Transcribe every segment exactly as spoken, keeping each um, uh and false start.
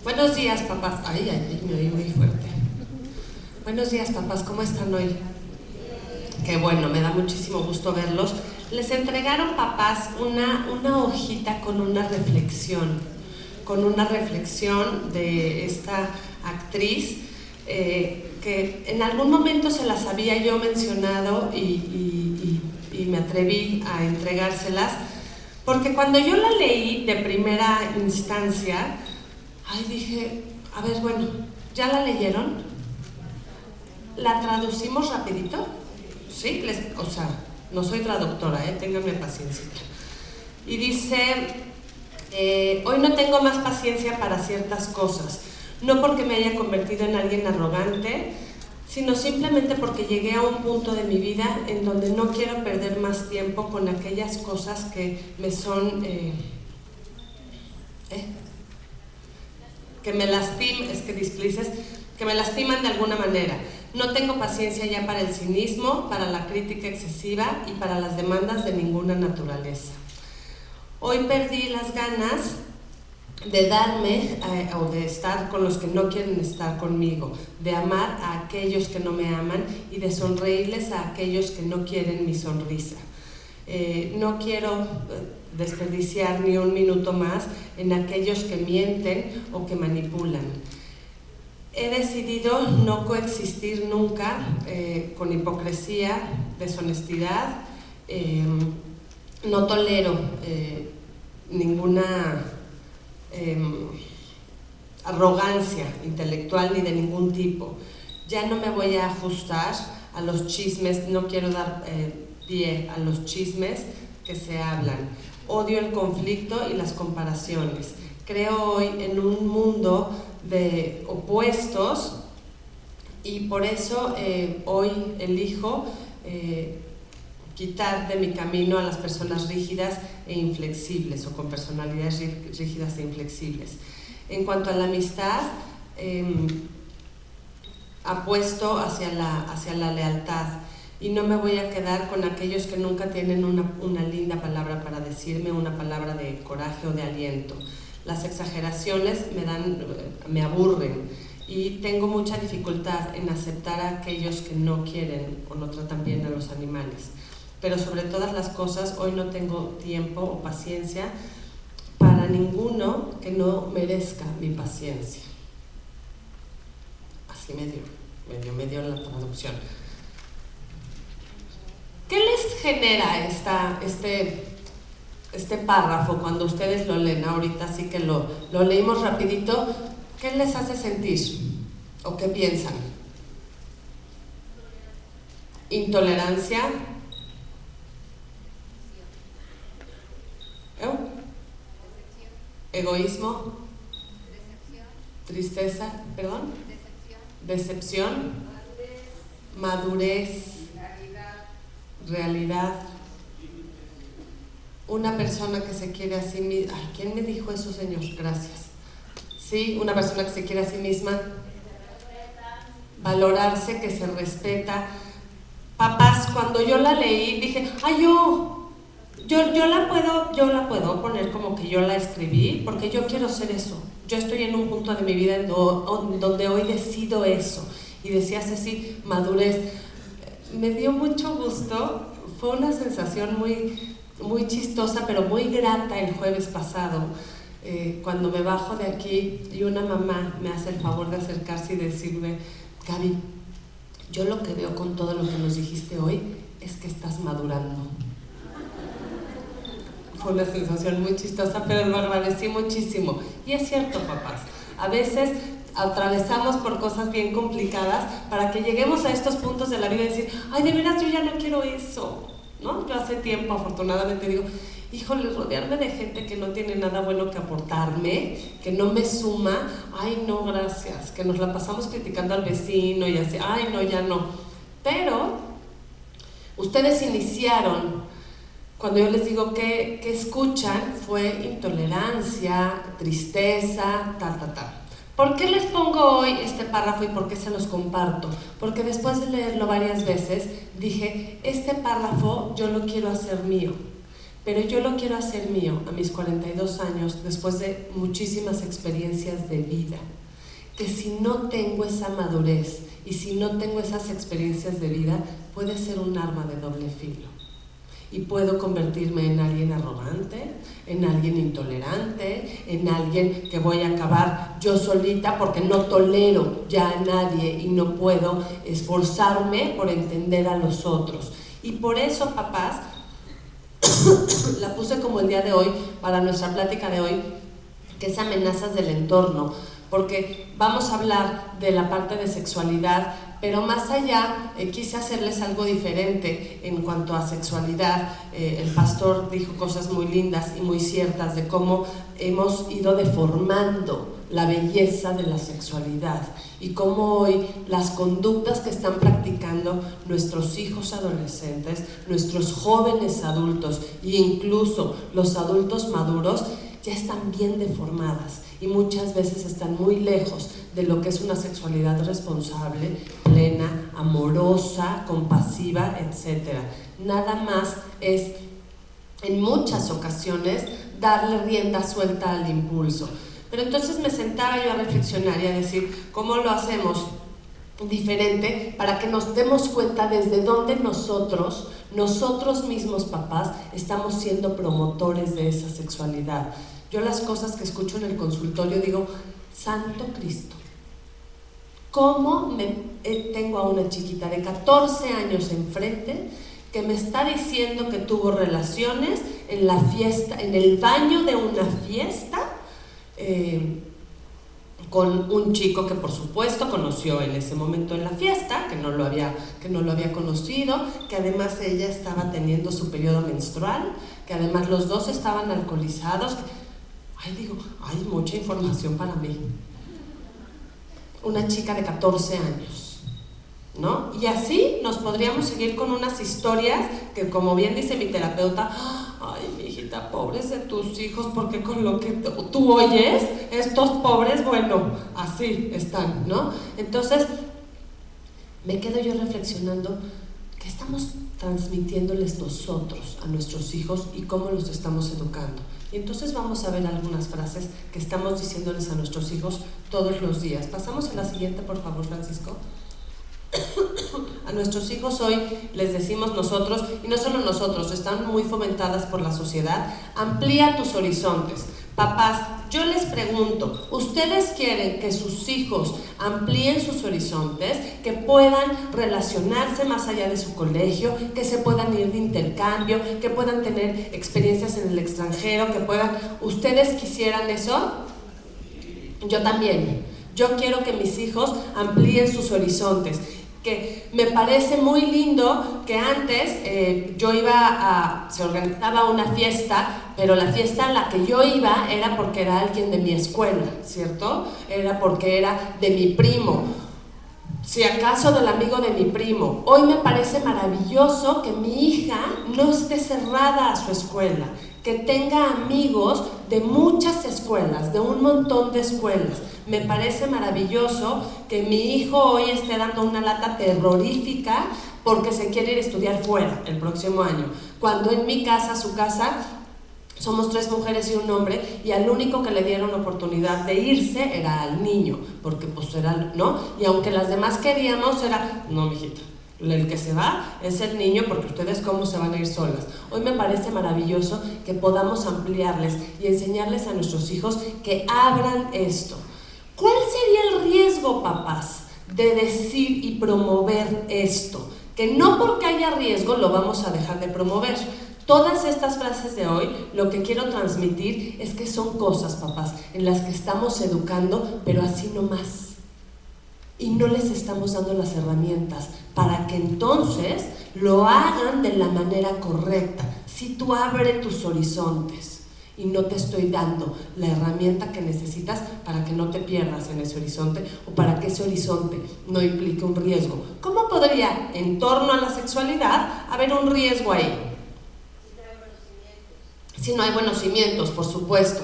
Buenos días, papás. Ay, ay, me oí muy fuerte. Buenos días, papás, ¿cómo están hoy? Qué bueno, me da muchísimo gusto verlos. Les entregaron, papás, una, una hojita con una reflexión, con una reflexión de esta actriz, eh, que en algún momento se las había yo mencionado y, y, y, y me atreví a entregárselas, porque cuando yo la leí de primera instancia, ay, dije, a ver, bueno, ¿ya la leyeron? ¿La traducimos rapidito? Sí, les, o sea, no soy traductora, ¿eh? Ténganme paciencia. Y dice, eh, hoy no tengo más paciencia para ciertas cosas, no porque me haya convertido en alguien arrogante, sino simplemente porque llegué a un punto de mi vida en donde no quiero perder más tiempo con aquellas cosas que me son, eh, ¿eh? que me lastiman, es que displices, que me lastiman de alguna manera. No tengo paciencia ya para el cinismo, para la crítica excesiva y para las demandas de ninguna naturaleza. Hoy perdí las ganas de darme eh, o de estar con los que no quieren estar conmigo, de amar a aquellos que no me aman y de sonreírles a aquellos que no quieren mi sonrisa. Eh, no quiero desperdiciar ni un minuto más en aquellos que mienten o que manipulan. He decidido no coexistir nunca eh, con hipocresía, deshonestidad, eh, no tolero eh, ninguna eh, arrogancia intelectual ni de ningún tipo. Ya no me voy a ajustar a los chismes, no quiero dar eh, pie a los chismes que se hablan. Odio el conflicto y las comparaciones. Creo hoy en un mundo de opuestos y por eso eh, hoy elijo eh, quitar de mi camino a las personas rígidas e inflexibles o con personalidades rígidas e inflexibles. En cuanto a la amistad, eh, apuesto hacia la, hacia la lealtad y no me voy a quedar con aquellos que nunca tienen una, una linda palabra para decirme, una palabra de coraje o de aliento. Las exageraciones me dan, me aburren y tengo mucha dificultad en aceptar a aquellos que no quieren o no tratan bien a los animales. Pero sobre todas las cosas, hoy no tengo tiempo o paciencia para ninguno que no merezca mi paciencia. Así me dio, me dio, me dio la traducción. ¿Qué les genera esta, este... este párrafo cuando ustedes lo leen ahorita, así que lo, lo leímos rapidito? ¿Qué les hace sentir? ¿O qué piensan? Intolerancia. ¿Eh? Egoísmo. Tristeza, perdón. Decepción. Madurez. Realidad. Una persona que se quiere a sí misma. Ay, ¿quién me dijo eso, señor? Gracias. Sí, una persona que se quiere a sí misma. Valorarse, que se respeta. Papás, cuando yo la leí, dije, ay, yo, yo, yo la puedo, yo la puedo poner como que yo la escribí, porque yo quiero ser eso. Yo estoy en un punto de mi vida en do, donde hoy decido eso. Y decía Ceci, madurez. Me dio mucho gusto. Fue una sensación muy... muy chistosa, pero muy grata el jueves pasado, eh, cuando me bajo de aquí y una mamá me hace el favor de acercarse y decirme, Gaby, yo lo que veo con todo lo que nos dijiste hoy es que estás madurando. Fue una sensación muy chistosa, pero lo agradecí muchísimo. Y es cierto, papás, a veces atravesamos por cosas bien complicadas para que lleguemos a estos puntos de la vida y decir, ay, de veras yo ya no quiero eso, ¿no? Yo hace tiempo, afortunadamente, digo, híjole, rodearme de gente que no tiene nada bueno que aportarme, que no me suma, ay, no, gracias, que nos la pasamos criticando al vecino y así, ay, no, ya no. Pero ustedes iniciaron, cuando yo les digo que, que escuchan, fue intolerancia, tristeza, tal, tal, tal. ¿Por qué les pongo hoy este párrafo y por qué se los comparto? Porque después de leerlo varias veces, dije, este párrafo yo lo quiero hacer mío. pero yo lo quiero hacer mío a mis cuarenta y dos años, después de muchísimas experiencias de vida. Que si no tengo esa madurez y si no tengo esas experiencias de vida, puede ser un arma de doble filo. Y puedo convertirme en alguien arrogante, en alguien intolerante, en alguien que voy a acabar yo solita porque no tolero ya a nadie y no puedo esforzarme por entender a los otros. Y por eso, papás, la puse como el día de hoy, para nuestra plática de hoy, que es amenazas del entorno, porque vamos a hablar de la parte de sexualidad, pero más allá eh, quise hacerles algo diferente en cuanto a sexualidad. Eh, el pastor dijo cosas muy lindas y muy ciertas de cómo hemos ido deformando la belleza de la sexualidad y cómo hoy las conductas que están practicando nuestros hijos adolescentes, nuestros jóvenes adultos e incluso los adultos maduros ya están bien deformadas y muchas veces están muy lejos de lo que es una sexualidad responsable, plena, amorosa, compasiva, etcétera. Nada más es, en muchas ocasiones, darle rienda suelta al impulso. Pero entonces me sentaba yo a reflexionar y a decir, ¿cómo lo hacemos diferente para que nos demos cuenta desde dónde nosotros, nosotros mismos papás, estamos siendo promotores de esa sexualidad? Yo las cosas que escucho en el consultorio digo, Santo Cristo, ¿cómo me, eh, tengo a una chiquita de catorce años enfrente que me está diciendo que tuvo relaciones en la fiesta, en el baño de una fiesta, eh, con un chico que por supuesto conoció en ese momento en la fiesta, que no lo había, que no lo había conocido, que además ella estaba teniendo su periodo menstrual, que además los dos estaban alcoholizados? Ay, digo, hay mucha información para mí. Una chica de catorce años, ¿no? Y así nos podríamos seguir con unas historias que, como bien dice mi terapeuta, ay, mi hijita, pobres de tus hijos, porque con lo que tú oyes, estos pobres, bueno, así están, ¿no? Entonces, me quedo yo reflexionando, ¿qué estamos transmitiéndoles nosotros a nuestros hijos y cómo los estamos educando? Y entonces vamos a ver algunas frases que estamos diciéndoles a nuestros hijos todos los días. Pasamos a la siguiente, por favor, Francisco. A nuestros hijos hoy les decimos nosotros, y no solo nosotros, están muy fomentadas por la sociedad, amplía tus horizontes. Papás, yo les pregunto, ¿ustedes quieren que sus hijos amplíen sus horizontes, que puedan relacionarse más allá de su colegio, que se puedan ir de intercambio, que puedan tener experiencias en el extranjero, que puedan... ¿Ustedes quisieran eso? Yo también. Yo quiero que mis hijos amplíen sus horizontes. Que me parece muy lindo que antes eh, yo iba a, se organizaba una fiesta, pero la fiesta a la que yo iba era porque era alguien de mi escuela, ¿cierto? Era porque era de mi primo, si acaso del amigo de mi primo. Hoy me parece maravilloso que mi hija no esté cerrada a su escuela, que tenga amigos de muchas escuelas, de un montón de escuelas. Me parece maravilloso que mi hijo hoy esté dando una lata terrorífica porque se quiere ir a estudiar fuera el próximo año, cuando en mi casa, su casa, somos tres mujeres y un hombre, y al único que le dieron oportunidad de irse era al niño, porque pues era, ¿no? Y aunque las demás queríamos, era, no, mijita, el que se va es el niño, porque ustedes cómo se van a ir solas. Hoy me parece maravilloso que podamos ampliarles y enseñarles a nuestros hijos que abran esto. ¿Cuál sería el riesgo, papás, de decir y promover esto? Que no porque haya riesgo lo vamos a dejar de promover. Todas estas frases de hoy, lo que quiero transmitir es que son cosas, papás, en las que estamos educando, pero así no más. Y no les estamos dando las herramientas para que entonces lo hagan de la manera correcta. Si tú abres tus horizontes y no te estoy dando la herramienta que necesitas para que no te pierdas en ese horizonte o para que ese horizonte no implique un riesgo. ¿Cómo podría, en torno a la sexualidad, haber un riesgo ahí? Si no hay buenos cimientos, por supuesto.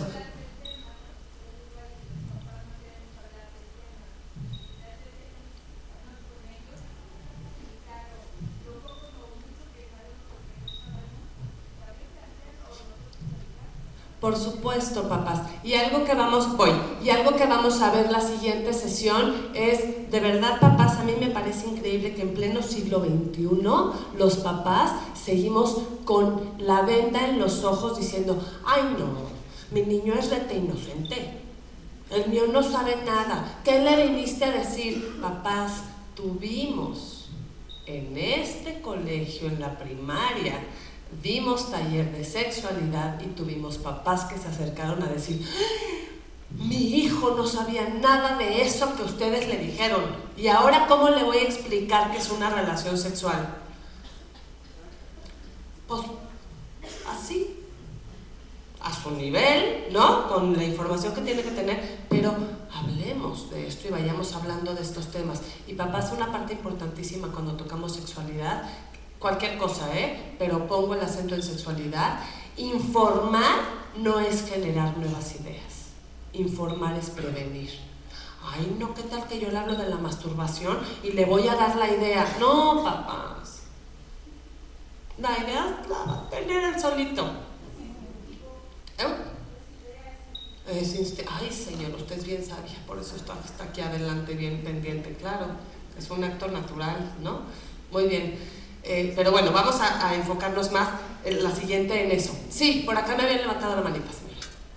Por supuesto, papás. Y algo que vamos, voy, y algo que vamos a ver la siguiente sesión es, de verdad, papás, a mí me parece increíble que en pleno siglo veintiuno los papás seguimos con la venda en los ojos diciendo, ay no, mi niño es rete inocente, el mío no sabe nada, ¿qué le viniste a decir? Papás, tuvimos en este colegio, en la primaria, dimos taller de sexualidad y tuvimos papás que se acercaron a decir, mi hijo no sabía nada de eso que ustedes le dijeron, y ahora ¿cómo le voy a explicar que es una relación sexual? Pues así, a su nivel, ¿no? Con la información que tiene que tener, pero hablemos de esto y vayamos hablando de estos temas. Y papá, es una parte importantísima cuando tocamos sexualidad, cualquier cosa, ¿eh? Pero pongo el acento en sexualidad. Informar no es generar nuevas ideas, informar es prevenir. Ay, no, ¿qué tal que yo le hablo de la masturbación y le voy a dar la idea? No, papás, la idea la va a tener el solito. ¿Eh? Es inst- Ay, señor, usted es bien sabia, por eso está, está aquí adelante, bien pendiente, claro, es un acto natural, ¿no? Muy bien. Eh, pero bueno, vamos a, a enfocarnos más en la siguiente en eso. Sí, por acá me habían levantado la manita, señora.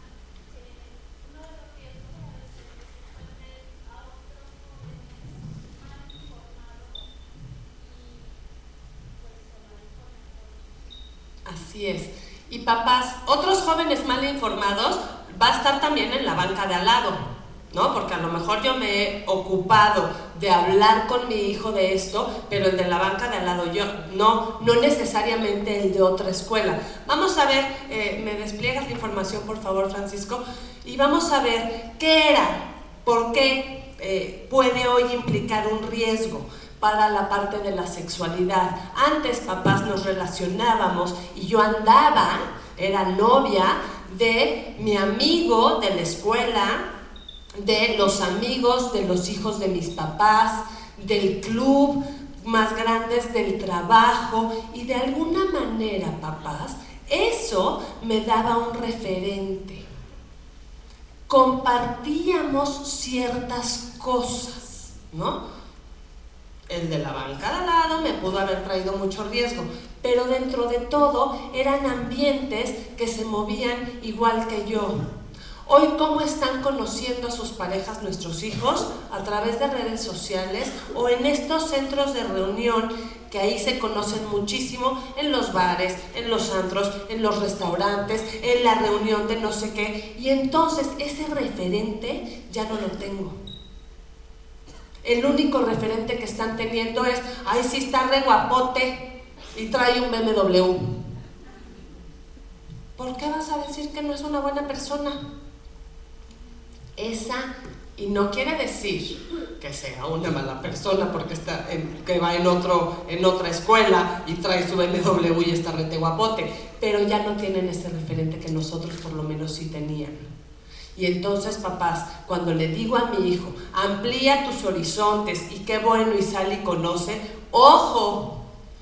Así es. Y papás, otros jóvenes mal informados va a estar también en la banca de al lado, ¿no? Porque a lo mejor yo me he ocupado de hablar con mi hijo de esto, pero el de la banca de al lado yo, no, no necesariamente el de otra escuela. Vamos a ver, eh, me despliegas la información por favor, Francisco, y vamos a ver qué era, por qué eh, puede hoy implicar un riesgo para la parte de la sexualidad. Antes, papás, nos relacionábamos y yo andaba, era novia de mi amigo de la escuela, de los amigos de los hijos de mis papás, del club, más grandes del trabajo, y de alguna manera, papás, eso me daba un referente. Compartíamos ciertas cosas, ¿no? El de la banca de al lado me pudo haber traído mucho riesgo, pero dentro de todo eran ambientes que se movían igual que yo. Hoy, ¿cómo están conociendo a sus parejas nuestros hijos? A través de redes sociales o en estos centros de reunión que ahí se conocen muchísimo, en los bares, en los antros, en los restaurantes, en la reunión de no sé qué, y entonces ese referente ya no lo tengo. El único referente que están teniendo es, ay, sí está re guapote y trae un B M W. ¿Por qué vas a decir que no es una buena persona? Esa, y no quiere decir que sea una mala persona porque está en, que va en, otro, en otra escuela y trae su B M W y está rete guapote, pero ya no tienen ese referente que nosotros por lo menos sí tenían. Y entonces, papás, cuando le digo a mi hijo, amplía tus horizontes y qué bueno y sale y conoce, ¡ojo!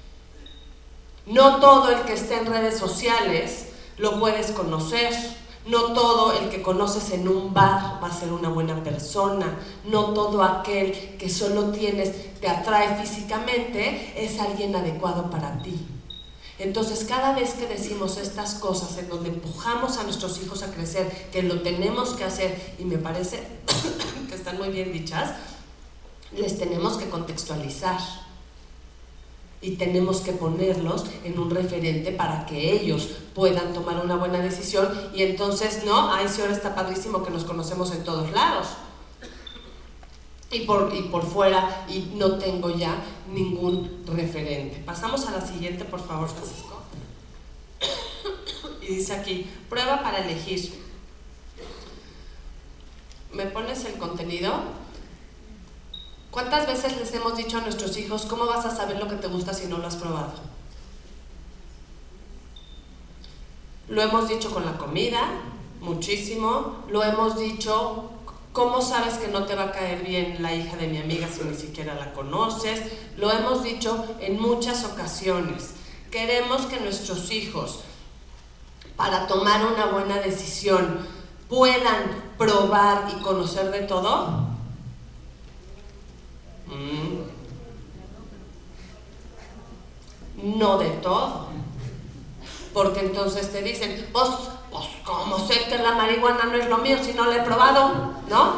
No todo el que esté en redes sociales lo puedes conocer. No todo el que conoces en un bar va a ser una buena persona. No todo aquel que solo tienes, te atrae físicamente, es alguien adecuado para ti. Entonces, cada vez que decimos estas cosas en donde empujamos a nuestros hijos a crecer, que lo tenemos que hacer, y me parece que están muy bien dichas, les tenemos que contextualizar y tenemos que ponerlos en un referente para que ellos puedan tomar una buena decisión. Y entonces, no, ay, sí, ahora está padrísimo que nos conocemos en todos lados y por, y por fuera, y no tengo ya ningún referente. Pasamos a la siguiente, por favor, Francisco. Y dice aquí, prueba para elegir. ¿Me pones el contenido? ¿Cuántas veces les hemos dicho a nuestros hijos, cómo vas a saber lo que te gusta si no lo has probado? Lo hemos dicho con la comida, muchísimo. Lo hemos dicho, ¿cómo sabes que no te va a caer bien la hija de mi amiga si ni siquiera la conoces? Lo hemos dicho en muchas ocasiones. Queremos que nuestros hijos para tomar una buena decisión, puedan probar y conocer de todo? Mm. No de todo. Porque entonces te dicen, pues, pues, ¿cómo sé que la marihuana no es lo mío si no la he probado? ¿No?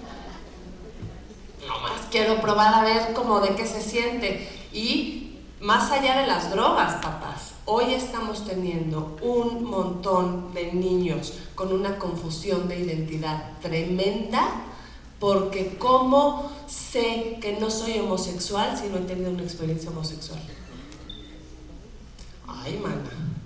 Nomás quiero probar a ver cómo de qué se siente. Y más allá de las drogas, papás, hoy estamos teniendo un montón de niños con una confusión de identidad tremenda, porque ¿cómo sé que no soy homosexual si no he tenido una experiencia homosexual? Ay, mana,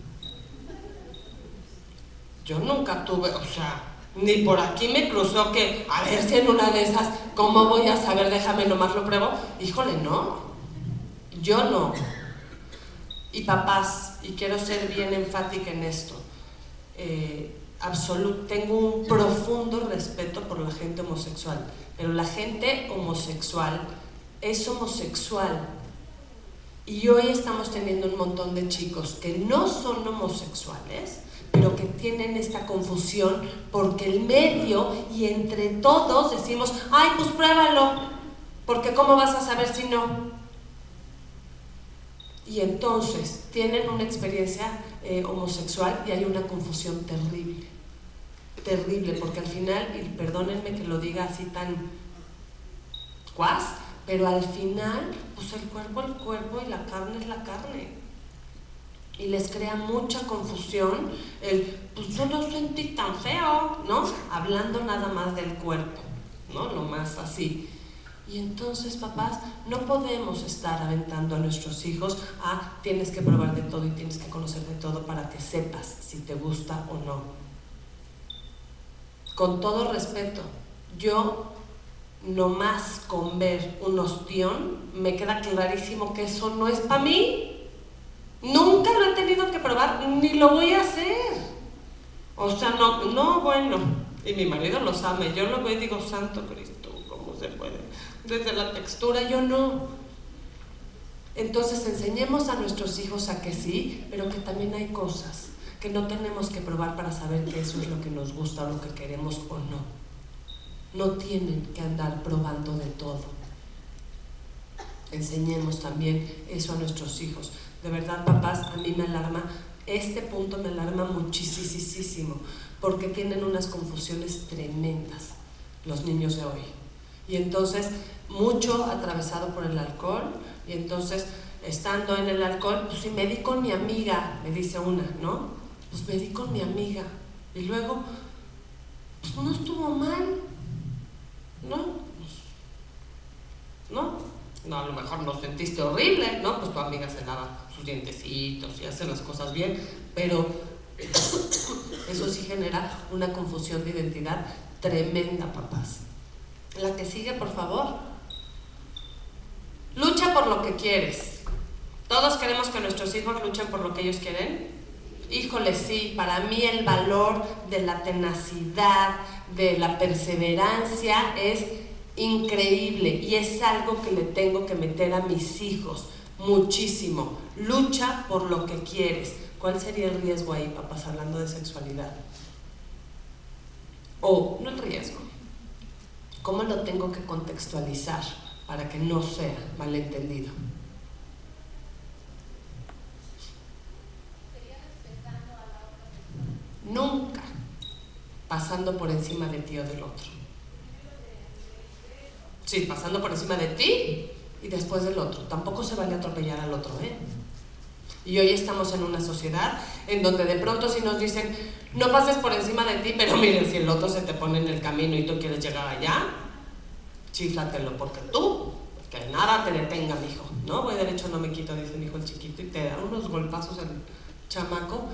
yo nunca tuve, o sea, ni por aquí me cruzó que, a ver si en una de esas, ¿cómo voy a saber? Déjame nomás lo pruebo. Híjole, no, yo no. Y papás, y quiero ser bien enfática en esto, eh, absolut, tengo un profundo respeto por la gente homosexual, pero la gente homosexual es homosexual. Y hoy estamos teniendo un montón de chicos que no son homosexuales, pero que tienen esta confusión porque el medio y entre todos decimos, ay, pues pruébalo, porque ¿cómo vas a saber si no? Y entonces tienen una experiencia eh, homosexual y hay una confusión terrible, terrible, porque al final, y perdónenme que lo diga así tan cuas, pero al final, pues el cuerpo es el cuerpo y la carne es la carne. Y les crea mucha confusión el, pues yo no sentí tan feo, ¿no? Hablando nada más del cuerpo, ¿no? Lo más así. Y entonces, papás, no podemos estar aventando a nuestros hijos a tienes que probar de todo y tienes que conocer de todo para que sepas si te gusta o no. Con todo respeto, yo nomás con ver un ostión me queda clarísimo que eso no es para mí. Nunca lo he tenido que probar, ni lo voy a hacer. O sea, no, no, bueno. Y mi marido lo sabe, yo lo veo y digo, santo Cristo, ¿cómo se puede? Desde la textura, yo no. Entonces enseñemos a nuestros hijos a que sí, pero que también hay cosas que no tenemos que probar para saber que eso es lo que nos gusta o lo que queremos o no. No tienen que andar probando de todo. Enseñemos también eso a nuestros hijos. De verdad, papás, a mí me alarma, este punto me alarma muchísimo, porque tienen unas confusiones tremendas los niños de hoy. Y entonces, mucho atravesado por el alcohol, y entonces, estando en el alcohol, pues si me di con mi amiga, me dice una, ¿no? Pues me di con mi amiga. Y luego, pues no estuvo mal, ¿no? Pues, ¿no? No, a lo mejor lo sentiste horrible, ¿no? Pues tu amiga se lava sus dientecitos y hace las cosas bien, pero eso sí genera una confusión de identidad tremenda, papás. La que sigue, por favor. Lucha por lo que quieres. ¿Todos queremos que nuestros hijos luchen por lo que ellos quieren? Híjole, sí, para mí el valor de la tenacidad, de la perseverancia es increíble y es algo que le tengo que meter a mis hijos muchísimo. Lucha por lo que quieres. ¿Cuál sería el riesgo ahí, papás, hablando de sexualidad? O, no el riesgo, ¿cómo lo tengo que contextualizar para que no sea malentendido? Nunca pasando por encima de ti o del otro. Sí, pasando por encima de ti y después del otro. Tampoco se vale atropellar al otro, ¿eh? Y hoy estamos en una sociedad en donde de pronto si nos dicen no pases por encima de ti, pero miren, si el otro se te pone en el camino y tú quieres llegar allá, chíflatelo porque tú, que nada te detenga, mijo, ¿no? Voy derecho, no me quito, dice mi hijo el chiquito, y te da unos golpazos el chamaco.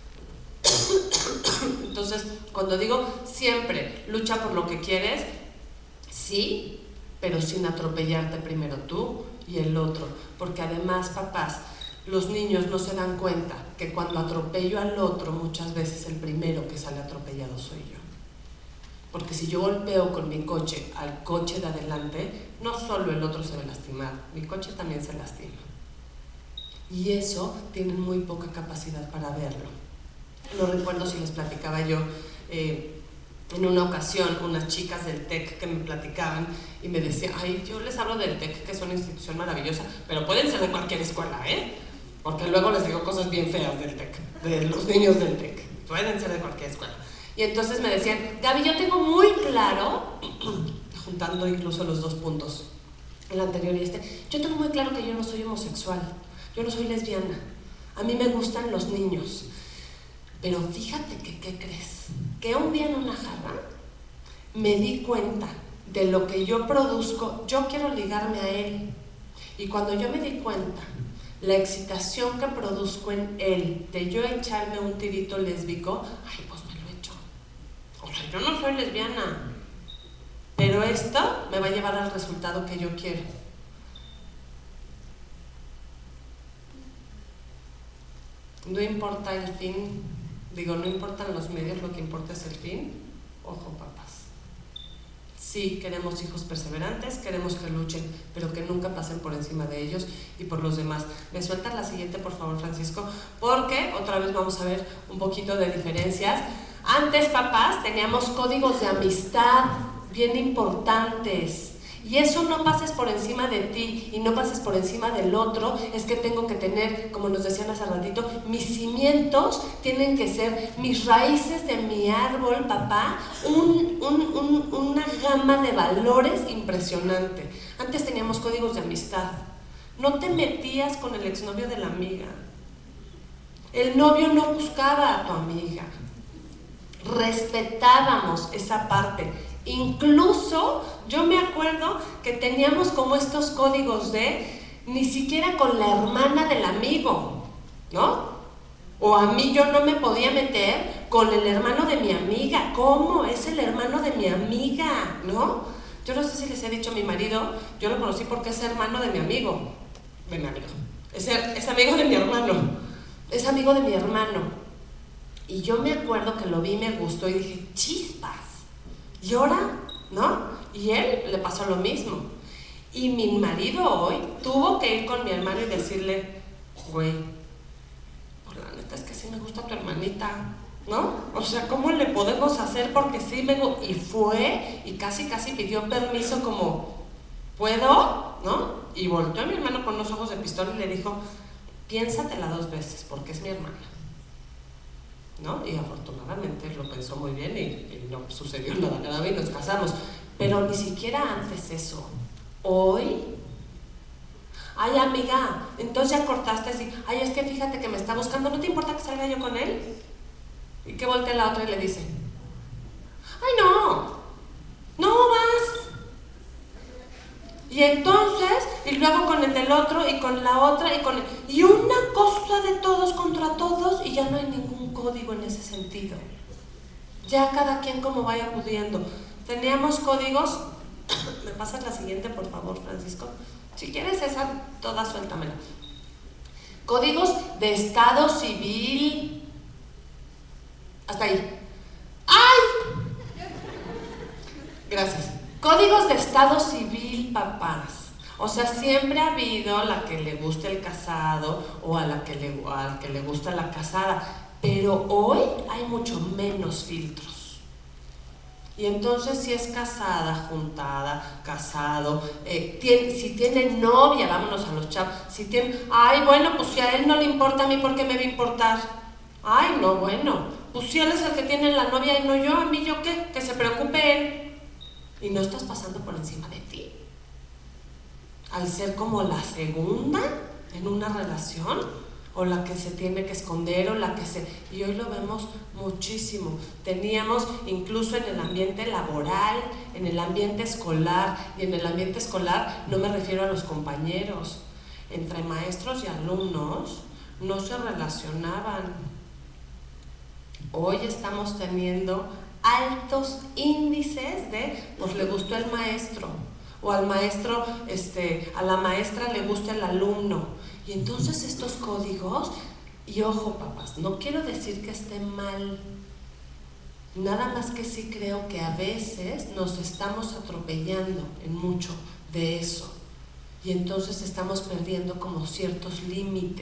Entonces, cuando digo siempre lucha por lo que quieres, sí, pero sin atropellarte primero tú y el otro, porque además, papás, los niños no se dan cuenta que cuando atropello al otro, muchas veces el primero que sale atropellado soy yo. Porque si yo golpeo con mi coche al coche de adelante, no solo el otro se va a lastimar, mi coche también se lastima. Y eso tienen muy poca capacidad para verlo. No recuerdo si les platicaba yo eh, en una ocasión unas chicas del TEC que me platicaban y me decían, ay, yo les hablo del TEC, que es una institución maravillosa, pero pueden ser de cualquier escuela, ¿eh? Porque luego les digo cosas bien feas del TEC, de los niños del TEC, pueden ser de cualquier escuela. Y entonces me decían, Gaby, yo tengo muy claro, juntando incluso los dos puntos, el anterior y este, yo tengo muy claro que yo no soy homosexual, yo no soy lesbiana, a mí me gustan los niños. Pero fíjate que, ¿qué crees? Que un día en una jarra me di cuenta de lo que yo produzco, yo quiero ligarme a él. Y cuando yo me di cuenta, la excitación que produzco en él, de yo echarme un tirito lésbico, ay, pues me lo echo. O sea, yo no soy lesbiana, pero esto me va a llevar al resultado que yo quiero. No importa el fin. Digo, no importan los medios, lo que importa es el fin. Ojo, papás. Sí, queremos hijos perseverantes, queremos que luchen, pero que nunca pasen por encima de ellos y por los demás. ¿Me sueltas la siguiente, por favor, Francisco? Porque otra vez vamos a ver un poquito de diferencias. Antes, papás, teníamos códigos de amistad bien importantes. Y eso no pases por encima de ti y no pases por encima del otro, es que tengo que tener, como nos decían hace ratito, mis cimientos tienen que ser mis raíces de mi árbol, papá, un, un, un, una gama de valores impresionante. Antes teníamos códigos de amistad. No te metías con el exnovio de la amiga. El novio no buscaba a tu amiga. Respetábamos esa parte. Incluso yo me acuerdo que teníamos como estos códigos de ni siquiera con la hermana del amigo, ¿no? O a mí yo no me podía meter con el hermano de mi amiga. ¿Cómo? Es el hermano de mi amiga, ¿no? Yo no sé si les he dicho a mi marido, yo lo conocí porque es hermano de mi amigo, de mi amigo, es, es amigo de mi hermano, es amigo de mi hermano. Y yo me acuerdo que lo vi, me gustó y dije, chispas. Y ahora, ¿no? Y él le pasó lo mismo. Y mi marido hoy tuvo que ir con mi hermano y decirle, güey, por la neta es que sí me gusta tu hermanita, ¿no? O sea, ¿cómo le podemos hacer? Porque sí me gusta. Y fue y casi casi pidió permiso como, ¿puedo? ¿No? Y volteó a mi hermano con los ojos de pistola y le dijo, piénsatela dos veces porque es mi hermana, ¿no? Y afortunadamente lo pensó muy bien y, y no sucedió nada grave y nos casamos. Pero ni siquiera antes eso. Hoy, ay amiga, entonces ya cortaste así, ay es que fíjate que me está buscando, ¿no te importa que salga yo con él? Y que voltea la otra y le dice, ay no, no vas. Y entonces, y luego con el del otro y con la otra y con el, y una cosa de todos contra todos y ya no hay ningún código en ese sentido. Ya cada quien como vaya pudiendo. Teníamos códigos, ¿me pasas la siguiente por favor, Francisco? Si quieres esa, toda suéltamela. Códigos de estado civil. Hasta ahí. ¡Ay! Gracias. Códigos de estado civil, papás. O sea, siempre ha habido la que le gusta el casado o a la que le, a la que le gusta la casada, pero hoy hay mucho menos filtros. Y entonces si es casada, juntada, casado, eh, tiene, si tiene novia, vámonos a los chavos, si tiene, ay bueno, pues si a él no le importa, a mí ¿por qué me va a importar? Ay no, bueno, pues si él es el que tiene la novia y no yo, a mí yo qué, que se preocupe él. Y no estás pasando por encima de ti. Al ser como la segunda en una relación, o la que se tiene que esconder, o la que se... Y hoy lo vemos muchísimo. Teníamos incluso en el ambiente laboral, en el ambiente escolar, y en el ambiente escolar no me refiero a los compañeros. Entre maestros y alumnos no se relacionaban. Hoy estamos teniendo altos índices de, pues le gustó el maestro, o al maestro, este, a la maestra le gusta el alumno. Y entonces estos códigos, y ojo papás, no quiero decir que esté mal, nada más que sí creo que a veces nos estamos atropellando en mucho de eso. Y entonces estamos perdiendo como ciertos límites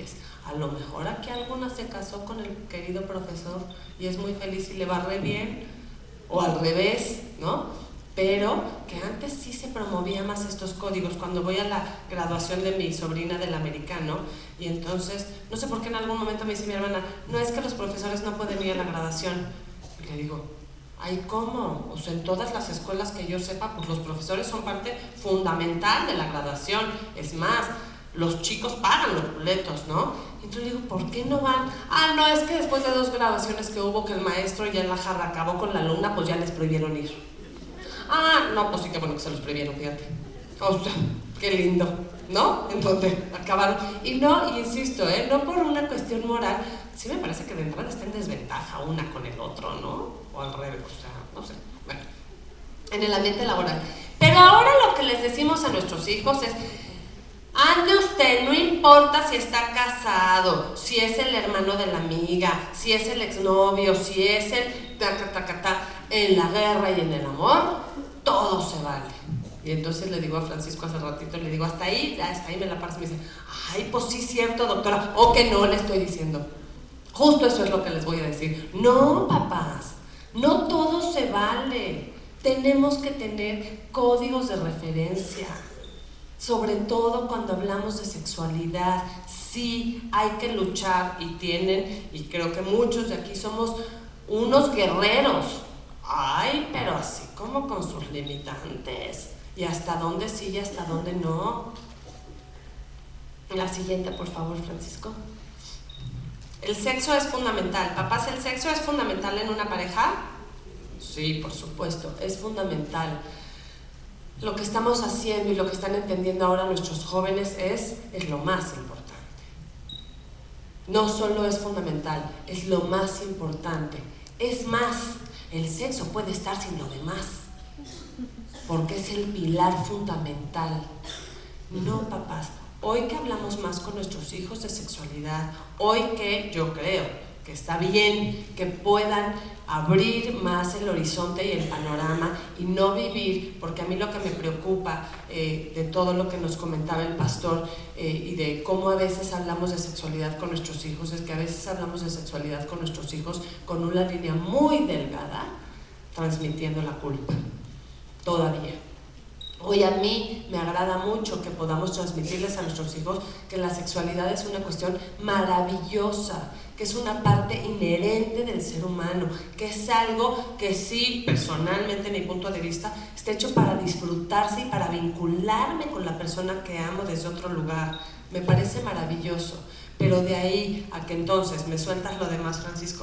A lo mejor aquí alguna se casó con el querido profesor y es muy feliz y le va re bien, o al revés, ¿no? Pero que antes sí se promovía más estos códigos. Cuando voy a la graduación de mi sobrina del americano, y entonces, no sé por qué en algún momento me dice mi hermana, no es que los profesores no pueden ir a la graduación. Y le digo, ay, ¿cómo? O sea, en todas las escuelas que yo sepa, pues los profesores son parte fundamental de la graduación. Es más, los chicos pagan los boletos, ¿no? Entonces digo, ¿por qué no van? Ah, no, es que después de dos graduaciones que hubo, que el maestro ya en la jarra acabó con la alumna, pues ya les prohibieron ir. Ah, no, pues sí, que bueno que se los prohibieron, fíjate. O sea, qué lindo, ¿no? En donde acabaron. Y no, y insisto, ¿eh? No por una cuestión moral, sí me parece que de entrada está en desventaja una con el otro, ¿no? O al revés, o sea, no sé. Bueno, en el ambiente laboral. Pero ahora lo que les decimos a nuestros hijos es, ande usted, no importa si está casado, si es el hermano de la amiga, si es el exnovio, si es el ta, ta, ta, ta, en la guerra y en el amor, todo se vale. Y entonces le digo a Francisco hace ratito, le digo, hasta ahí, hasta ahí me la paso y me dice, ay, pues sí, cierto, doctora, o que no le estoy diciendo. Justo eso es lo que les voy a decir. No, papás, no todo se vale. Tenemos que tener códigos de referencia. Sobre todo cuando hablamos de sexualidad, sí hay que luchar y tienen, y creo que muchos de aquí somos unos guerreros. Ay, pero así como con sus limitantes. Y hasta dónde sí y hasta dónde no. La siguiente, por favor, Francisco. El sexo es fundamental. Papás, ¿el sexo es fundamental en una pareja? Sí, por supuesto, es fundamental. Lo que estamos haciendo y lo que están entendiendo ahora nuestros jóvenes es, es lo más importante. No solo es fundamental, es lo más importante. Es más, el sexo puede estar sin lo demás, porque es el pilar fundamental. No, papás, hoy que hablamos más con nuestros hijos de sexualidad, hoy que yo creo que está bien que puedan abrir más el horizonte y el panorama y no vivir, porque a mí lo que me preocupa eh, de todo lo que nos comentaba el pastor eh, y de cómo a veces hablamos de sexualidad con nuestros hijos, es que a veces hablamos de sexualidad con nuestros hijos con una línea muy delgada, transmitiendo la culpa, todavía. Hoy a mí me agrada mucho que podamos transmitirles a nuestros hijos que la sexualidad es una cuestión maravillosa, que es una parte inherente del ser humano, que es algo que sí, personalmente, en mi punto de vista, está hecho para disfrutarse y para vincularme con la persona que amo desde otro lugar. Me parece maravilloso, pero de ahí a que entonces me sueltas lo demás, Francisco.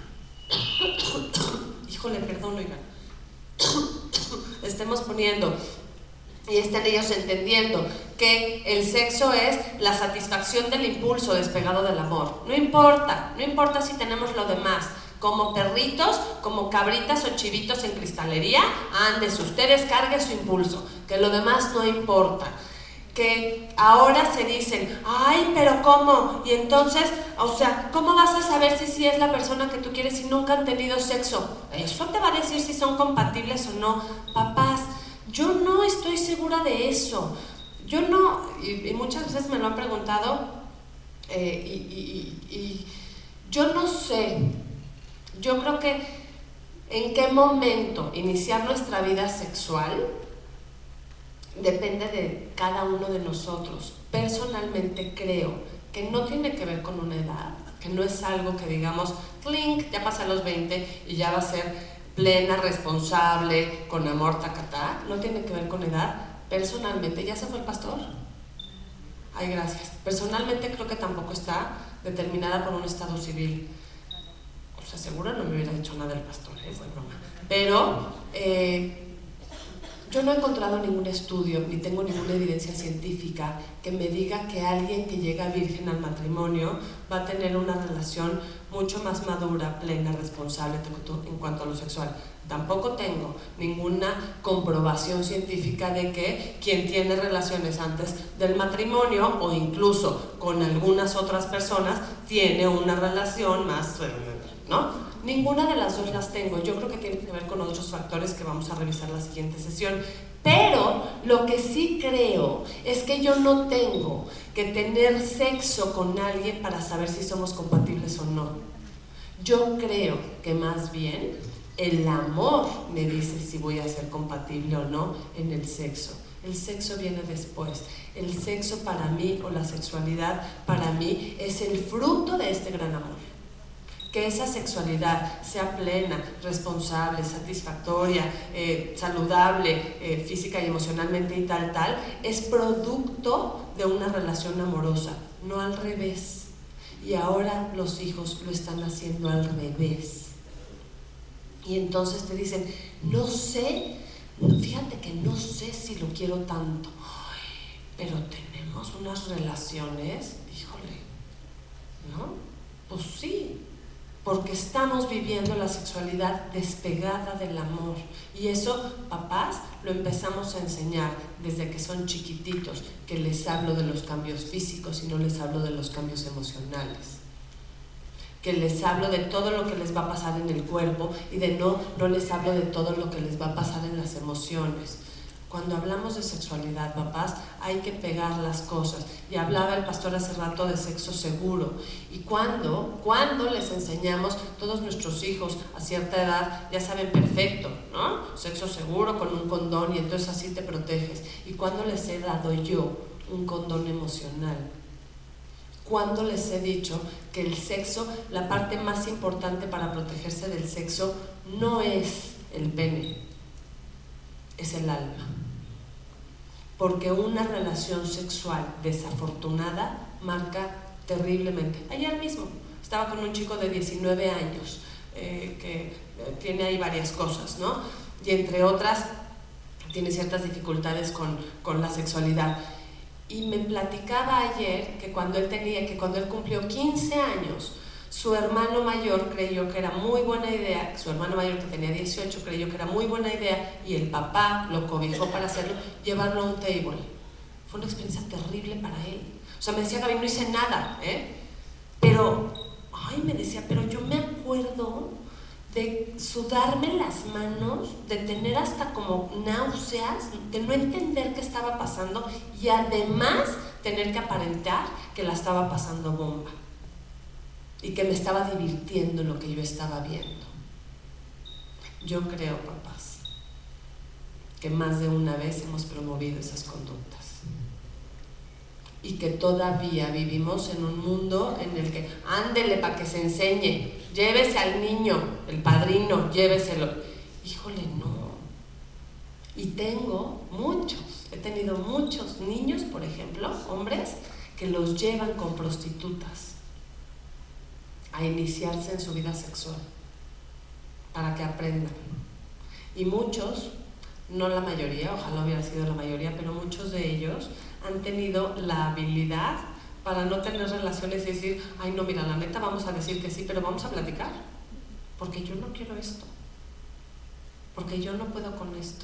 Híjole, perdón, oigan. Estemos poniendo y estén ellos entendiendo que el sexo es la satisfacción del impulso despegado del amor. No importa, no importa si tenemos lo demás, como perritos, como cabritas o chivitos en cristalería, andes, ustedes carguen su impulso, que lo demás no importa. Que ahora se dicen, ay, pero ¿cómo? Y entonces, o sea, ¿cómo vas a saber si sí es la persona que tú quieres si nunca han tenido sexo? Eso te va a decir si son compatibles o no. Papás, yo no estoy segura de eso. Yo no, y, y muchas veces me lo han preguntado, eh, y, y, y yo no sé, yo creo que en qué momento iniciar nuestra vida sexual depende de cada uno de nosotros. Personalmente creo que no tiene que ver con una edad, que no es algo que digamos, clink, ya pasé a los veinte y ya va a ser plena, responsable, con amor, tacatá. No tiene que ver con edad. Personalmente, ¿ya se fue el pastor? Ay, gracias. Personalmente creo que tampoco está determinada por un estado civil. O sea, seguro no me hubiera dicho nada el pastor, ¿eh? Fue broma. Pero eh, yo no he encontrado ningún estudio, ni tengo ninguna evidencia científica que me diga que alguien que llega virgen al matrimonio va a tener una relación mucho más madura, plena, responsable en cuanto a lo sexual. Tampoco tengo ninguna comprobación científica de que quien tiene relaciones antes del matrimonio o incluso con algunas otras personas tiene una relación más, ¿no? Ninguna de las dos las tengo. Yo creo que tiene que ver con otros factores que vamos a revisar la siguiente sesión. Pero lo que sí creo es que yo no tengo que tener sexo con alguien para saber si somos compatibles o no. Yo creo que más bien el amor me dice si voy a ser compatible o no en el sexo. El sexo viene después. El sexo para mí, o la sexualidad para mí, es el fruto de este gran amor. Que esa sexualidad sea plena, responsable, satisfactoria, eh, saludable, eh, física y emocionalmente y tal, tal, es producto de una relación amorosa, no al revés. Y ahora los hijos lo están haciendo al revés. Y entonces te dicen, no sé, fíjate que no sé si lo quiero tanto, ay, pero tenemos unas relaciones, híjole, ¿no? Pues sí. Porque estamos viviendo la sexualidad despegada del amor. Y eso, papás, lo empezamos a enseñar desde que son chiquititos, que les hablo de los cambios físicos y no les hablo de los cambios emocionales. Que les hablo de todo lo que les va a pasar en el cuerpo y de no, no les hablo de todo lo que les va a pasar en las emociones. Cuando hablamos de sexualidad, papás, hay que pegar las cosas. Y hablaba el pastor hace rato de sexo seguro. Y cuando, cuando les enseñamos, todos nuestros hijos a cierta edad ya saben perfecto, ¿no? Sexo seguro con un condón y entonces así te proteges. ¿Y cuando les he dado yo un condón emocional? ¿Cuándo les he dicho que el sexo, la parte más importante para protegerse del sexo, no es el pene, es el alma? Porque una relación sexual desafortunada marca terriblemente. Ayer mismo estaba con un chico de diecinueve años eh, que tiene ahí varias cosas, ¿no? Y entre otras tiene ciertas dificultades con, con la sexualidad. Y me platicaba ayer que cuando él tenía, que cuando él cumplió quince años, su hermano mayor creyó que era muy buena idea, su hermano mayor que tenía dieciocho creyó que era muy buena idea, y el papá lo cobijó para hacerlo, llevarlo a un table. Fue una experiencia terrible para él. O sea, me decía, Gaby, no hice nada, ¿eh? Pero, ay, me decía, pero yo me acuerdo de sudarme las manos, de tener hasta como náuseas, de no entender qué estaba pasando y además tener que aparentar que la estaba pasando bomba. Y que me estaba divirtiendo en lo que yo estaba viendo. Yo creo, papás, que más de una vez hemos promovido esas conductas. Y que todavía vivimos en un mundo en el que, ándele para que se enseñe, llévese al niño, el padrino, lléveselo. Híjole, no. Y tengo muchos, he tenido muchos niños, por ejemplo, hombres, que los llevan con prostitutas a iniciarse en su vida sexual, para que aprendan. Y muchos, no la mayoría, ojalá hubiera sido la mayoría, pero muchos de ellos han tenido la habilidad para no tener relaciones y decir, ay no, mira, la neta vamos a decir que sí, pero vamos a platicar, porque yo no quiero esto, porque yo no puedo con esto.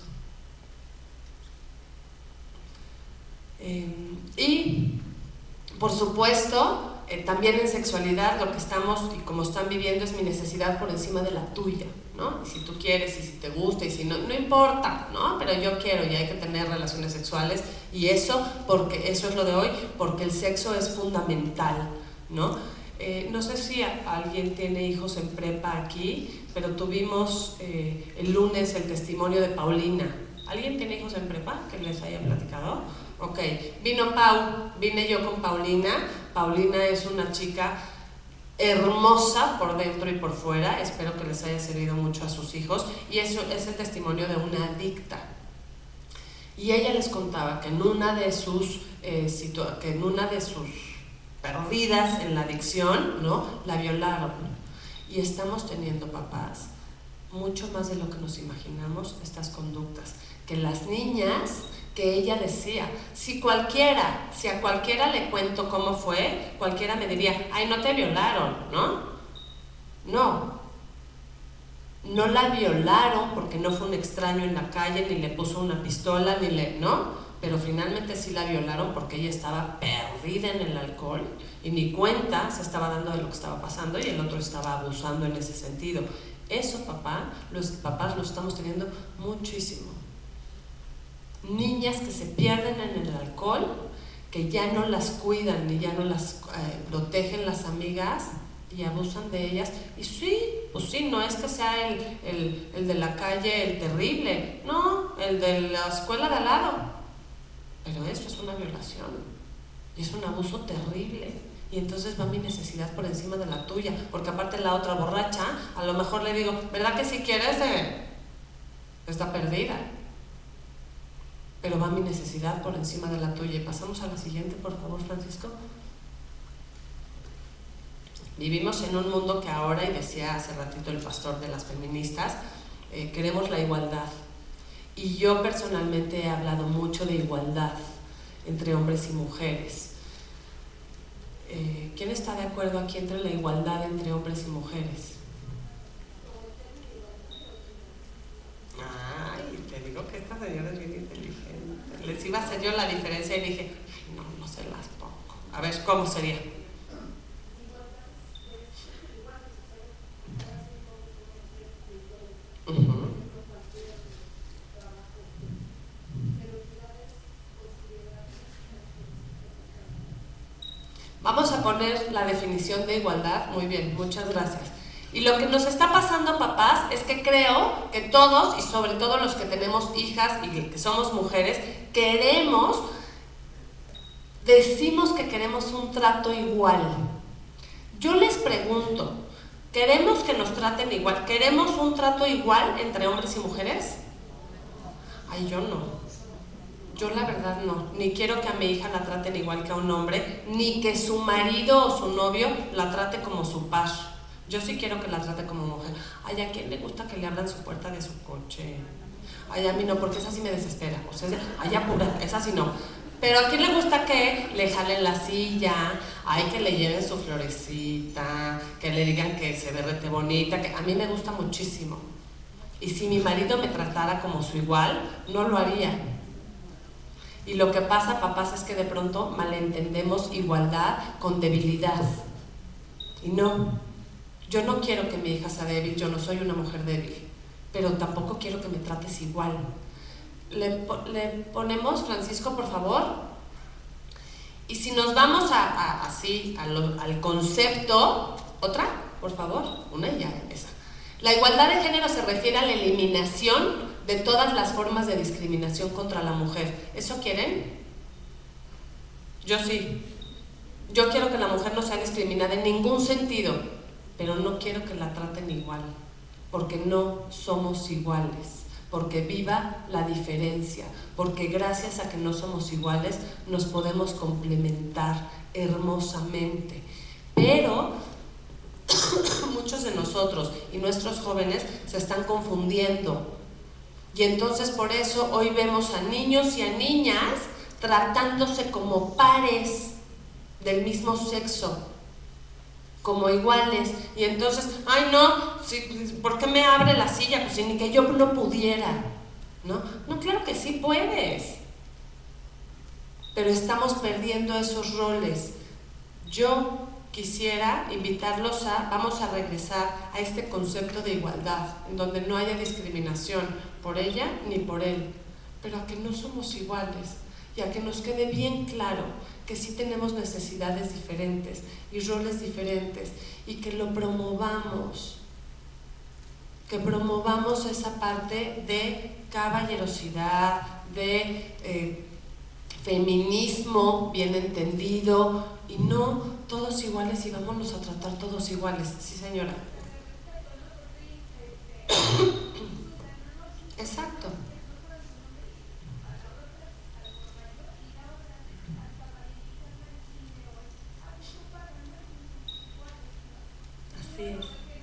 Eh, y, por supuesto, Eh, también en sexualidad lo que estamos y como están viviendo es mi necesidad por encima de la tuya, ¿no? Y si tú quieres y si te gusta y si no, no importa, ¿no? Pero yo quiero y hay que tener relaciones sexuales y eso, porque eso es lo de hoy, porque el sexo es fundamental, ¿no? Eh, no sé si a, alguien tiene hijos en prepa aquí, pero tuvimos eh, el lunes el testimonio de Paulina. ¿Alguien tiene hijos en prepa que les haya platicado? Ok, vino Pau, vine yo con Paulina. Paulina es una chica hermosa por dentro y por fuera, espero que les haya servido mucho a sus hijos, y eso es el testimonio de una adicta. Y ella les contaba que en una de sus, eh, situa- que en una de sus perdidas en la adicción, ¿no?, la violaron. Y estamos teniendo, papás, mucho más de lo que nos imaginamos estas conductas, que las niñas, que ella decía, si cualquiera, si a cualquiera le cuento cómo fue, cualquiera me diría, ay, no te violaron, ¿no? No, no la violaron porque no fue un extraño en la calle, ni le puso una pistola, ni le, ¿no? Pero finalmente sí la violaron porque ella estaba perdida en el alcohol y ni cuenta se estaba dando de lo que estaba pasando y el otro estaba abusando en ese sentido. Eso, papá, los papás lo estamos teniendo muchísimo. niñas que se pierden en el alcohol, que ya no las cuidan ni ya no las eh, protegen las amigas y abusan de ellas. Y sí, pues sí, no es que sea el, el, el de la calle el terrible, no, el de la escuela de al lado, pero eso es una violación y es un abuso terrible. Y entonces va mi necesidad por encima de la tuya, porque aparte la otra borracha, a lo mejor le digo, ¿verdad que si quieres? Eh, está perdida. Pero va mi necesidad por encima de la tuya. Y pasamos a la siguiente, por favor, Francisco. Vivimos en un mundo que ahora, y decía hace ratito el pastor de las feministas, eh, queremos la igualdad. Y yo personalmente he hablado mucho de igualdad entre hombres y mujeres. Eh, ¿Quién está de acuerdo aquí entre la igualdad entre hombres y mujeres? Ay, te digo que esta señora es bien inteligente. Les iba a hacer yo la diferencia y dije, ay, no, no se las pongo. A ver, ¿cómo sería? Uh-huh. Vamos a poner la definición de igualdad. Muy bien, muchas gracias. Y lo que nos está pasando, papás, es que creo que todos, y sobre todo los que tenemos hijas y que somos mujeres, queremos, decimos que queremos un trato igual. Yo les pregunto, ¿queremos que nos traten igual? ¿Queremos un trato igual entre hombres y mujeres? Ay, yo no. Yo la verdad no, ni quiero que a mi hija la traten igual que a un hombre, ni que su marido o su novio la trate como su par. Yo sí quiero que la trate como mujer. Ay, ¿a quién le gusta que le abran su puerta de su coche? Ay, a mí no, porque esa sí me desespera. O sea, ay, apura, esa sí no. Pero ¿a quién le gusta que le jalen la silla? Ay, que le lleven su florecita, que le digan que se ve rete bonita, que a mí me gusta muchísimo. Y si mi marido me tratara como su igual, no lo haría. Y lo que pasa, papás, es que de pronto malentendemos igualdad con debilidad. Y no, yo no quiero que mi hija sea débil, yo no soy una mujer débil, pero tampoco quiero que me trates igual. Le, le ponemos, Francisco, por favor. Y si nos vamos a, a, así a lo, al concepto, otra, por favor, una y ya, esa. La igualdad de género se refiere a la eliminación de todas las formas de discriminación contra la mujer. ¿Eso quieren? Yo sí. Yo quiero que la mujer no sea discriminada en ningún sentido, pero no quiero que la traten igual, porque no somos iguales, porque viva la diferencia, porque gracias a que no somos iguales nos podemos complementar hermosamente. Pero muchos de nosotros y nuestros jóvenes se están confundiendo. Y entonces por eso hoy vemos a niños y a niñas tratándose como pares del mismo sexo, como iguales. Y entonces, ay no, si, ¿por qué me abre la silla? Pues si ni que yo no pudiera, ¿no? No, claro que sí puedes. Pero estamos perdiendo esos roles. Yo quisiera invitarlos a, vamos a regresar a este concepto de igualdad, en donde no haya discriminación por ella ni por él, pero a que no somos iguales y a que nos quede bien claro que sí tenemos necesidades diferentes y roles diferentes y que lo promovamos, que promovamos esa parte de caballerosidad, de eh, feminismo bien entendido y no todos iguales y vámonos a tratar todos iguales. Sí, señora. Exacto. Así es.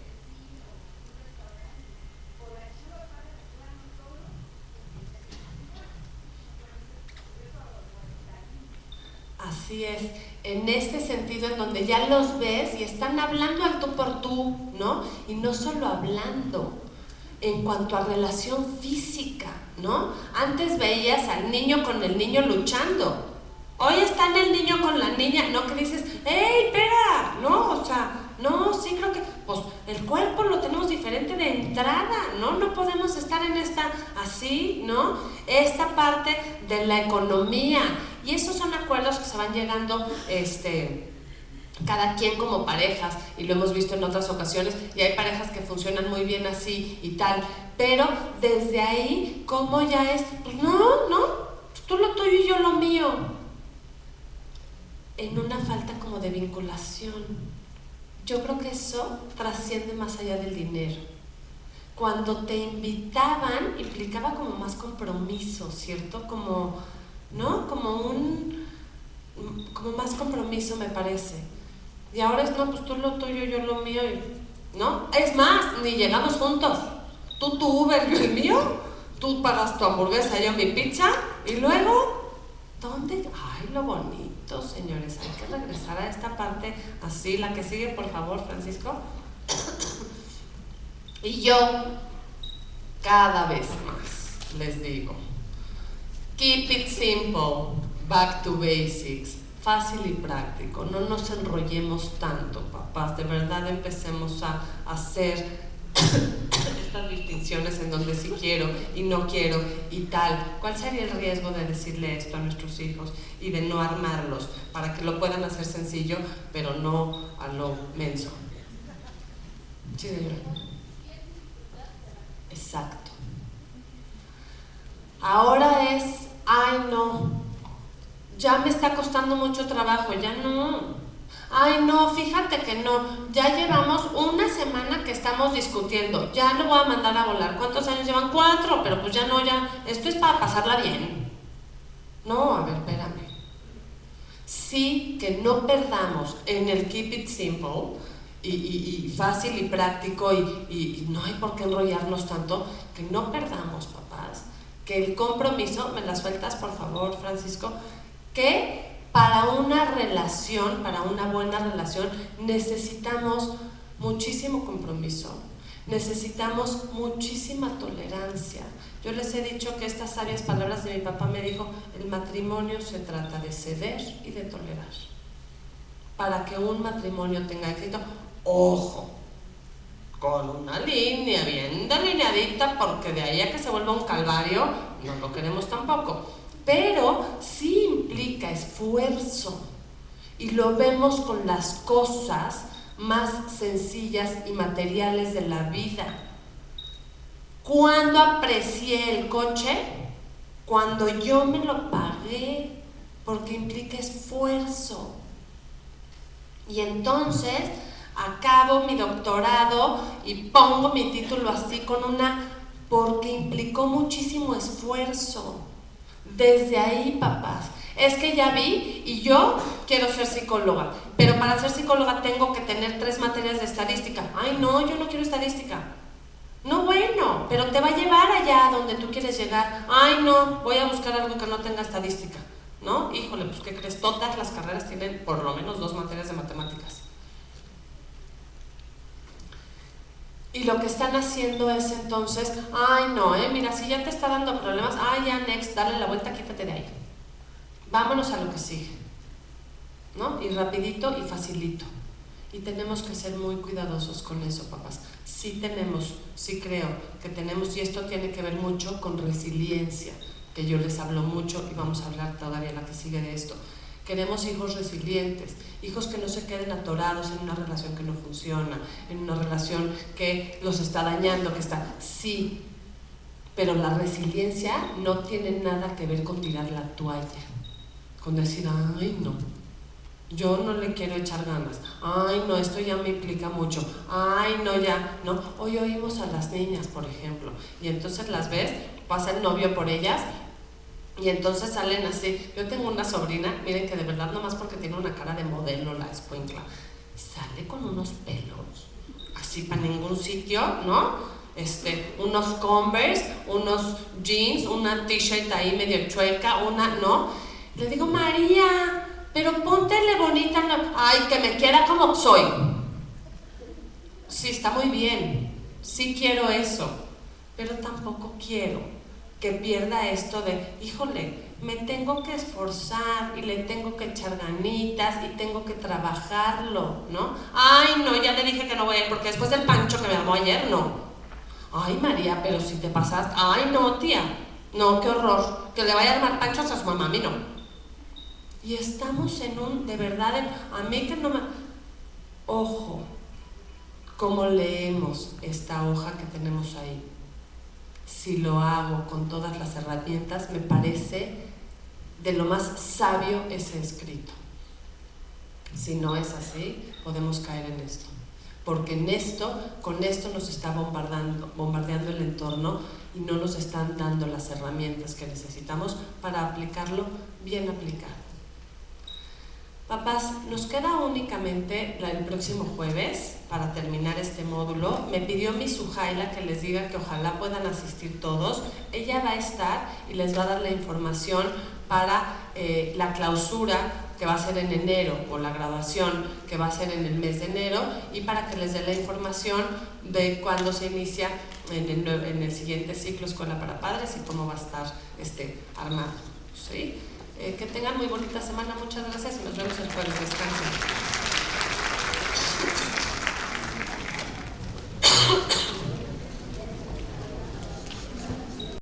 Así es, en este sentido en donde ya los ves y están hablando al tú por tú, ¿no? Y no solo hablando, en cuanto a relación física, ¿no? Antes veías al niño con el niño luchando, hoy está el niño con la niña, ¿no? Que dices, ¡ey, espera! No, o sea, no, sí creo que, pues el cuerpo lo tenemos diferente de entrada, ¿no? No podemos estar en esta así, ¿no? Esta parte de la economía. Y esos son acuerdos que se van llegando, este... cada quien como parejas, y lo hemos visto en otras ocasiones, y hay parejas que funcionan muy bien así y tal, pero desde ahí, ¿cómo ya es? Pues no, no, pues tú lo tuyo y yo lo mío, en una falta como de vinculación. Yo creo que eso trasciende más allá del dinero. Cuando te invitaban, implicaba como más compromiso, ¿cierto? Como, ¿no? Como un, como más compromiso, me parece. Y ahora es, no, pues tú lo tuyo, yo lo mío, ¿no? Es más, ni llegamos juntos. Tú tu Uber, yo el mío, tú pagas tu hamburguesa, yo mi pizza, y luego, ¿dónde? Ay, lo bonito, señores, hay que regresar a esta parte así, la que sigue, por favor, Francisco. Y yo, cada vez más, les digo, keep it simple, back to basics. Fácil y práctico, no nos enrollemos tanto, papás, de verdad empecemos a hacer estas distinciones en donde sí quiero y no quiero y tal. ¿Cuál sería el riesgo de decirle esto a nuestros hijos y de no armarlos para que lo puedan hacer sencillo, pero no a lo menso? Sí, señora. Exacto. Ahora es, ay no, ya me está costando mucho trabajo, ya no. Ay, no, fíjate que no. Ya llevamos una semana que estamos discutiendo. Ya lo voy a mandar a volar. ¿Cuántos años llevan? Cuatro, pero pues ya no, ya. Esto es para pasarla bien. No, a ver, espérame. Sí, que no perdamos en el keep it simple y, y, y fácil y práctico y, y, y no hay por qué enrollarnos tanto. Que no perdamos, papás. Que el compromiso, ¿me la sueltas, por favor, Francisco? Que para una relación, para una buena relación, necesitamos muchísimo compromiso, necesitamos muchísima tolerancia. Yo les he dicho que estas sabias palabras de mi papá me dijo, el matrimonio se trata de ceder y de tolerar. Para que un matrimonio tenga éxito, ojo, con una línea bien delineadita, porque de ahí a que se vuelva un calvario, no lo queremos tampoco. Pero sí implica esfuerzo y lo vemos con las cosas más sencillas y materiales de la vida. ¿Cuándo aprecié el coche? Cuando yo me lo pagué, porque implica esfuerzo. Y entonces acabo mi doctorado y pongo mi título así con una, porque implicó muchísimo esfuerzo. Desde ahí, papás, es que ya vi y yo quiero ser psicóloga, pero para ser psicóloga tengo que tener tres materias de estadística. Ay, no, yo no quiero estadística. No, bueno, pero te va a llevar allá donde tú quieres llegar. Ay, no, voy a buscar algo que no tenga estadística, ¿no? Híjole, pues ¿qué crees? Todas las carreras tienen por lo menos dos materias de matemáticas. Y lo que están haciendo es entonces, ay no, eh, mira, si ya te está dando problemas, ay ya, next, dale la vuelta, quítate de ahí. Vámonos a lo que sigue, ¿no? Y rapidito y facilito. Y tenemos que ser muy cuidadosos con eso, papás. Sí tenemos, sí creo que tenemos, y esto tiene que ver mucho con resiliencia, que yo les hablo mucho y vamos a hablar todavía la que sigue de esto. Queremos hijos resilientes, hijos que no se queden atorados en una relación que no funciona, en una relación que los está dañando, que está... Sí, pero la resiliencia no tiene nada que ver con tirar la toalla, con decir, ay no, yo no le quiero echar ganas, ay no, esto ya me implica mucho, ay no, ya, no. Hoy oímos a las niñas, por ejemplo, y entonces las ves, pasa el novio por ellas, y entonces salen así. Yo tengo una sobrina, miren que de verdad nomás porque tiene una cara de modelo la escuincla, sale con unos pelos, así para ningún sitio, ¿no? Este, unos Converse, unos jeans, una t-shirt ahí medio chueca, una, ¿no? Le digo, María, pero póntele bonita, no. Ay, que me quiera como soy. Sí, está muy bien, sí quiero eso, pero tampoco quiero que pierda esto de, híjole, me tengo que esforzar y le tengo que echar ganitas y tengo que trabajarlo, ¿no? Ay, no, ya le dije que no voy a ir porque después del pancho que me armó ayer, no. Ay, María, pero si te pasaste. Ay, no, tía, no, qué horror, que le vaya a armar panchos a su mamá, a mí no. Y estamos en un, de verdad, en, a mí que no me... Ojo, cómo leemos esta hoja que tenemos ahí. Si lo hago con todas las herramientas, me parece de lo más sabio ese escrito. Si no es así, podemos caer en esto. Porque en esto, con esto nos está bombardeando, bombardeando el entorno y no nos están dando las herramientas que necesitamos para aplicarlo bien aplicado. Papás, nos queda únicamente el próximo jueves para terminar este módulo. Me pidió mi Sujaila que les diga que ojalá puedan asistir todos. Ella va a estar y les va a dar la información para eh, la clausura que va a ser en enero o la graduación que va a ser en el mes de enero y para que les dé la información de cuándo se inicia en el, en el siguiente ciclo Escuela para Padres y cómo va a estar este, armado, ¿sí? Eh, que tengan muy bonita semana, muchas gracias y nos vemos el jueves. Descansen.